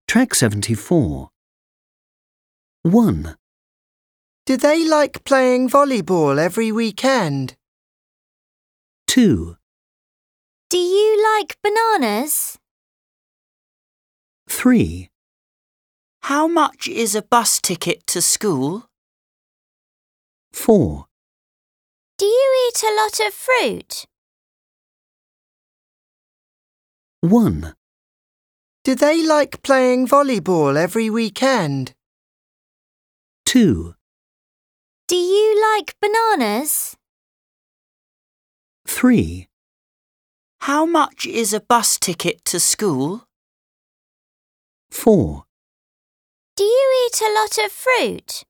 Track 74. 1, Do they like playing volleyball every weekend? 2, Do you like bananas? 3, How much is a bus ticket to school? 4, Do you eat a lot of fruit? 1, Do they like playing volleyball every weekend? 2, Do you like bananas? 3, How much is a bus ticket to school? 4. Do you eat a lot of fruit?